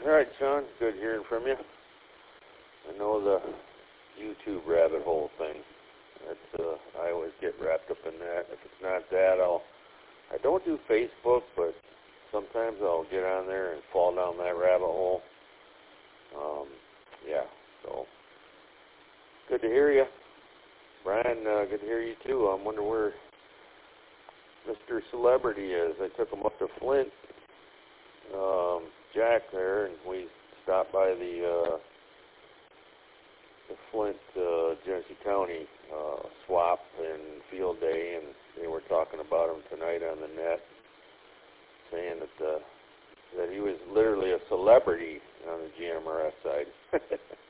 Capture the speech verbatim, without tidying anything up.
All right, Sean. Good hearing from you. I know the YouTube rabbit hole thing. That's, uh, I always get wrapped up in that. If it's not that, I'll. I don't do Facebook, but sometimes I'll get on there and fall down that rabbit hole. Um, yeah. So good to hear you, Brian. Uh, good to hear you too. I wonder where Mister Celebrity is. I took him up to Flint, um, Jack there, and we stopped by the. Uh, the Flint, uh, Genesee County uh, swap and field day, and they were talking about him tonight on the net, saying that uh, that he was literally a celebrity on the G M R S side.